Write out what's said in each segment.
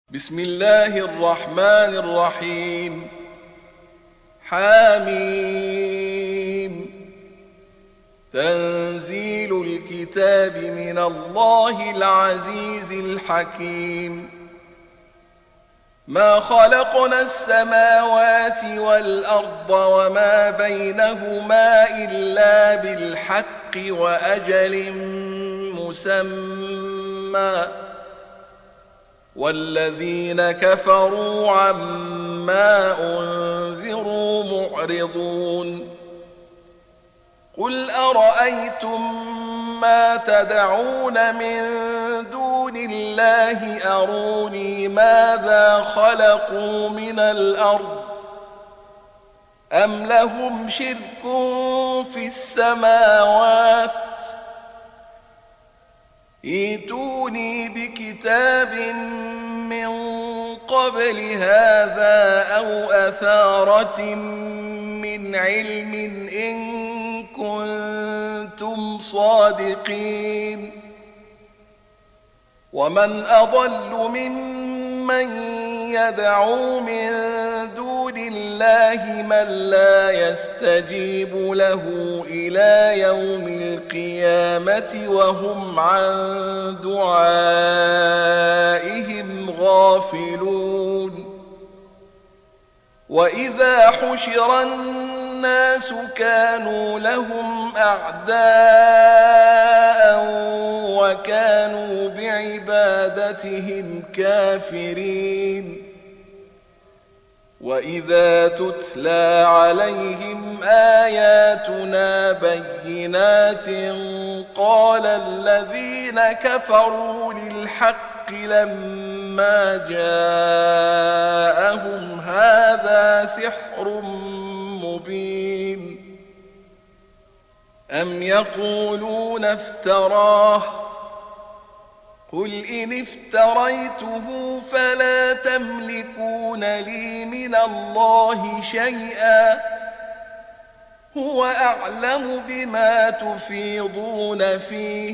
بسم الله الرحمن الرحيم. حميم. تنزيل الكتاب من الله العزيز الحكيم. ما خلقنا السماوات والأرض وما بينهما إلا بالحق وأجل مسمى، والذين كفروا عما أنذروا معرضون. قل أرأيتم ما تدعون من دون الله أروني ماذا خلقوا من الأرض أم لهم شرك في السماوات ائتوني بكتاب من قبل هذا أو أثارة من علم إن كنتم صادقين. ومن أضل ممن يدعو من دون الله من لا يستجيب له إلى يوم القيامة وهم عن دعائهم غافلون. وإذا حشر الناس كانوا لهم أعداء وكانوا بعبادتهم كافرين. وإذا تتلى عليهم آياتنا بينات قال الذين كفروا للحق لما جاءهم هذا سحر مبين. أم يقولون افتراه قل إن افتريته فلا تملكون لي من الله شيئا هو أعلم بما تفيضون فيه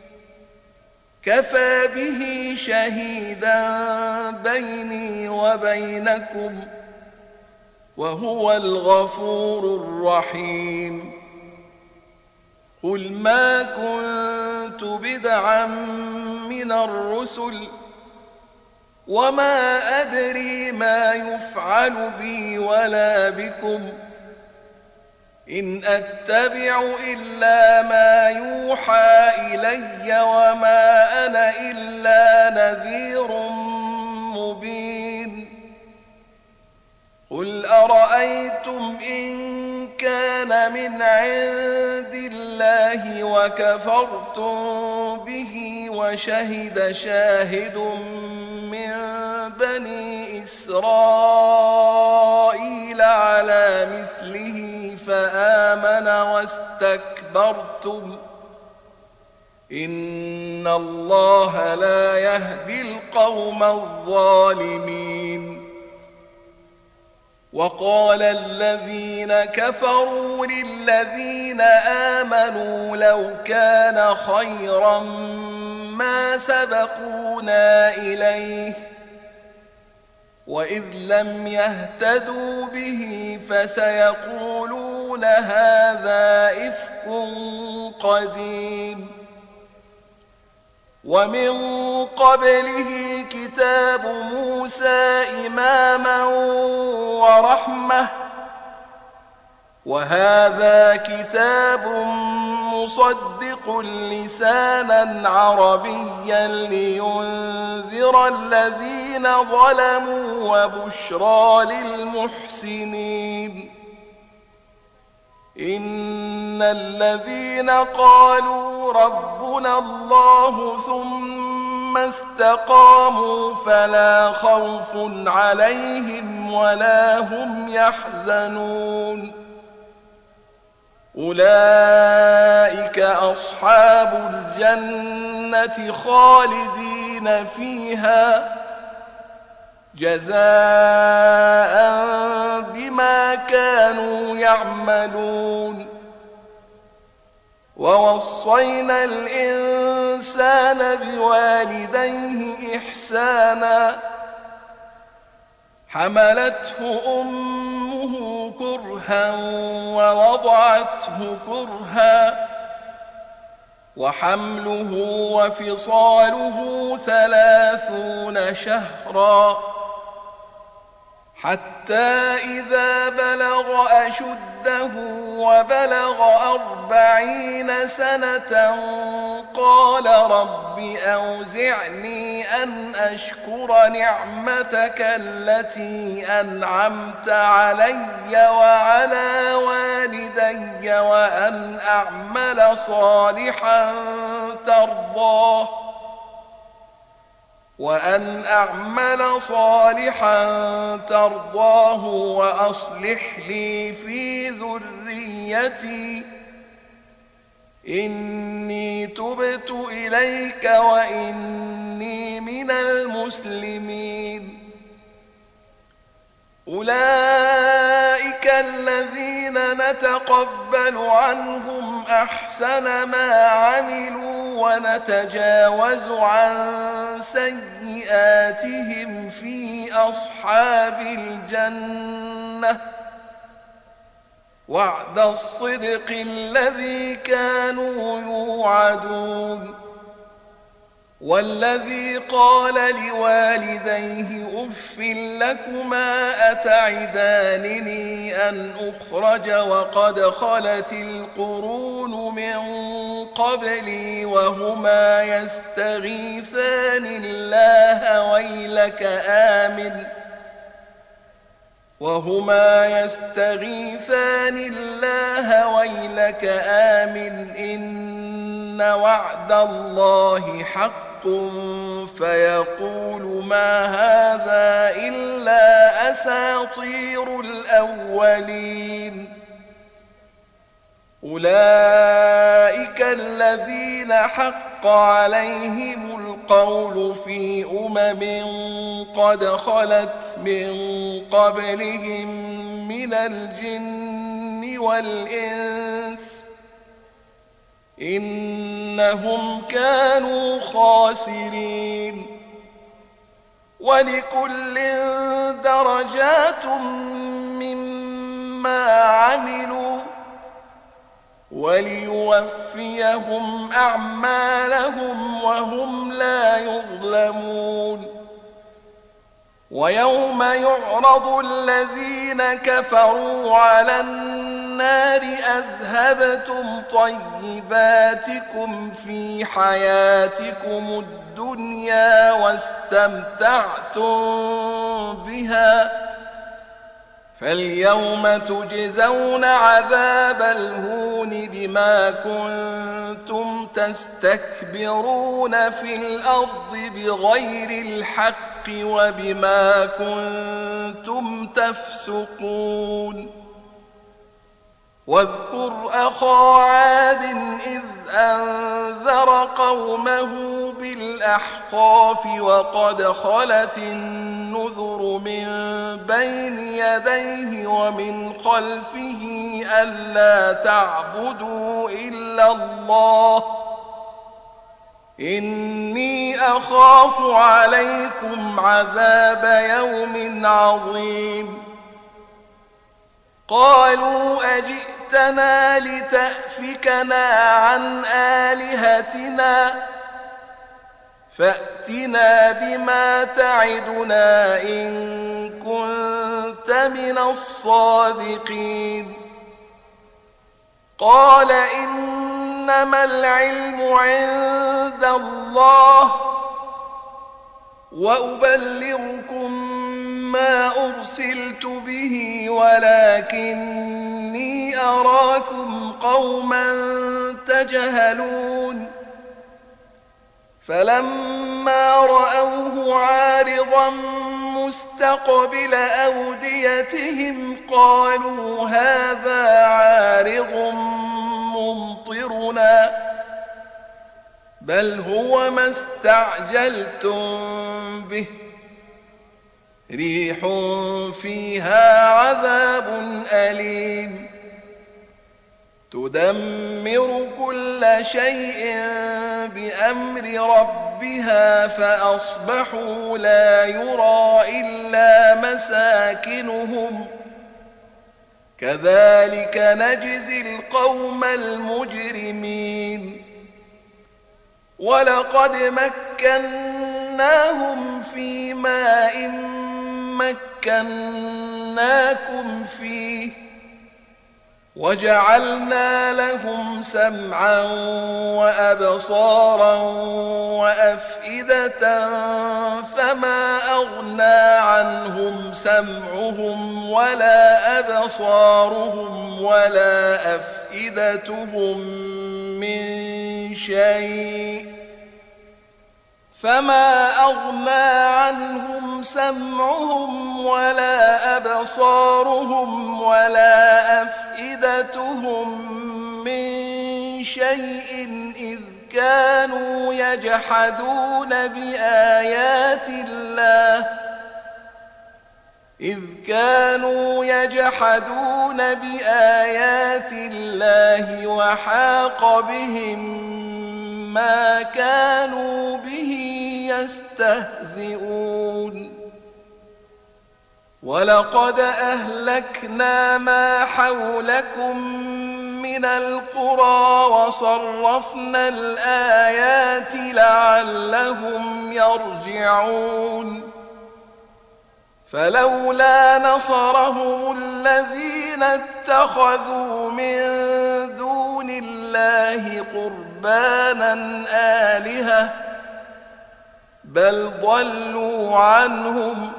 كفى به شهيدا بيني وبينكم وهو الغفور الرحيم. قل ما كنت بدعا من الرسل وما أدري ما يفعل بي ولا بكم إن أتبع إلا ما يوحى إلي وما أنا إلا نذير مبين. قل أرأيتم إن كان من عند الله وكفرتم به وشهد شاهد من بني إسرائيل على مثله فآمن واستكبرتم إن الله لا يهدي القوم الظالمين. وقال الذين كفروا للذين آمنوا لو كان خيرا ما سبقونا إليه وإذ لم يهتدوا به فسيقولون هذا إفك قديم. ومن قبله كتاب موسى إماما ورحمة وهذا كتاب مصدق لسانا عربيا لينذر الذين ظلموا وبشرى للمحسنين. إن الذين قالوا ربنا الله ثم استقاموا فلا خوف عليهم ولا هم يحزنون أولئك أصحاب الجنة خالدين فيها جزاء بما كانوا يعملون. ووصينا الإنسان بوالديه إحسانا حملته أمه كرها ووضعته كرها وحمله وفصاله 30 شهرا حتى إذا بلغ أشده وبلغ 40 سنة قال رب أوزعني أن أشكر نعمتك التي أنعمت علي وعلى والدي وأن أعمل صالحا ترضاه وأصلح لي في ذريتي إني تبت إليك وإني من المسلمين. أولئك الذين نتقبل عنهم أحسن ما عملوا ونتجاوز عن سيئاتهم في أصحاب الجنة وعد الصدق الذي كانوا يوعدون. والذي قال لوالديه أف لكما أتعدانني أن أخرج وقد خلت القرون من قبلي وهما يستغيثان الله ويلك آمن إن وعد الله حق فيقول ما هذا إلا أساطير الأولين. أولئك الذين حق عليهم القول في قد خلت من قبلهم من الجن والإنس إنهم كانوا خاسرين. ولكل درجات مما عملوا وليوفيهم أعمالهم وهم لا يظلمون. ويوم يعرض الذين كفروا على النار أذهبتم طيباتكم في حياتكم الدنيا واستمتعتم بها فاليوم تجزون عذاب الهون بما كنتم تستكبرون في الأرض بغير الحق وبما كنتم تفسقون. واذكر أخا عاد إذ أنذر قومه بالأحقاف وقد خلت النذر من بين يديه ومن خلفه ألا تعبدوا إلا الله إني أخاف عليكم عذاب يوم عظيم. قالوا أجئتنا لتأفكنا عن آلهتنا فأتنا بما تعدنا إن كنت من الصادقين. قال إنما العلم عند الله وأبلغكم ما أرسلت به ولكني أراكم قوما تجهلون. فلما رأوه عارضا مستقبل أوديتهم قالوا هذا عارض ممطرنا بل هو ما استعجلتم به ريح فيها عذاب أليم تدمر كل شيء بأمر ربها فأصبحوا لا يرى إلا مساكنهم كذلك نجزي القوم المجرمين ولقد مكناهم في ماء مكناكم فيه وجعلنا لهم سمعا وأبصارا وأفئدة فما أغنى عنهم سمعهم ولا أبصارهم ولا أفئدتهم من شيء فما أغنى عنهم سمعهم ولا أبصارهم ولا أفئدتهم من شيء إذ كانوا يجحدون بآيات الله وحاق بهم ما كانوا به يستهزئون ولقد أهلكنا ما حولكم من القرى وصرفنا الآيات لعلهم يرجعون فلولا نصرهم الذين اتخذوا من دون الله قربانا آلهة بل ضلوا عنهم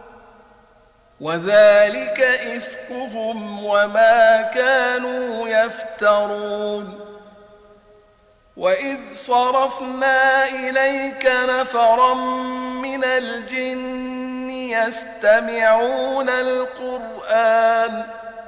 وذلك إفكهم وما كانوا يفترون وإذ صرفنا إليك نفرا من الجن يستمعون القرآن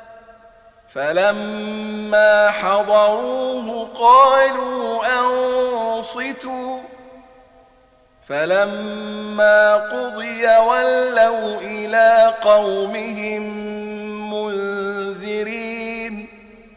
فلما حضروه قالوا أنصتوا فلما قضي ولوا إلى قومهم منذرين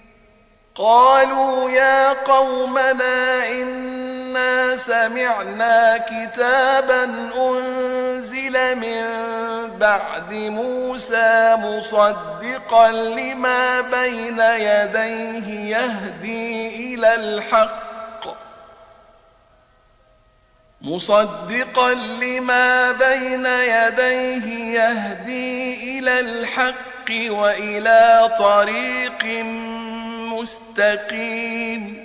قالوا يا قومنا إنا سمعنا كتابا أنزل من بعد موسى مصدقا لما بين يديه يهدي إلى الحق وإلى طريق مستقيم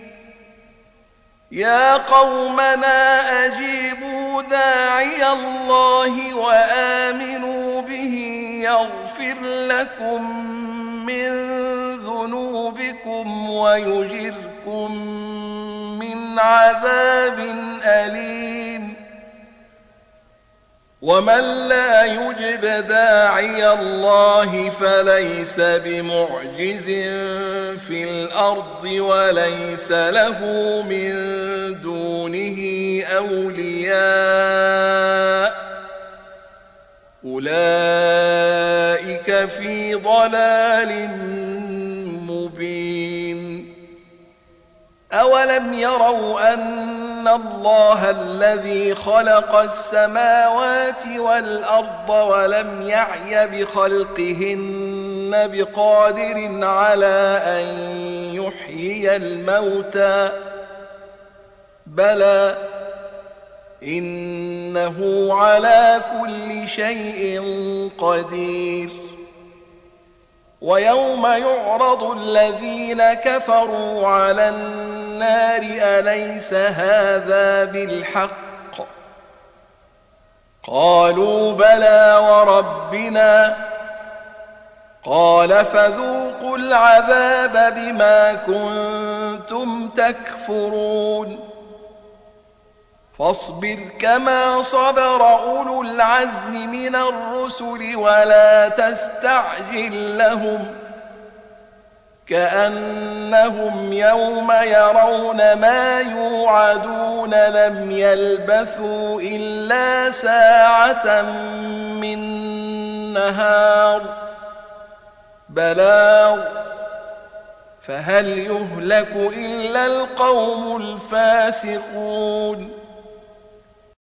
يا قومنا أجيبوا داعي الله وآمنوا به يغفر لكم من ذنوبكم ويجركم من عذاب أليم ومن لا يجب داعي الله فليس بمعجز في الأرض وليس له من دونه أولياء أولئك في ضلال مبين أولم يروا أن الله الذي خلق السماوات والأرض ولم يعي بخلقهن بقادر على أن يحيي الموتى بلى إنه على كل شيء قدير ويوم يعرض الذين كفروا على النار أليس هذا بالحق قالوا بلى وربنا قال فذوقوا العذاب بما كنتم تكفرون فاصبر كما صبر أولو العزم من الرسل ولا تستعجل لهم كأنهم يوم يرون ما يوعدون لم يلبثوا إلا ساعة من نهار بلاغ فهل يهلك إلا القوم الفاسقون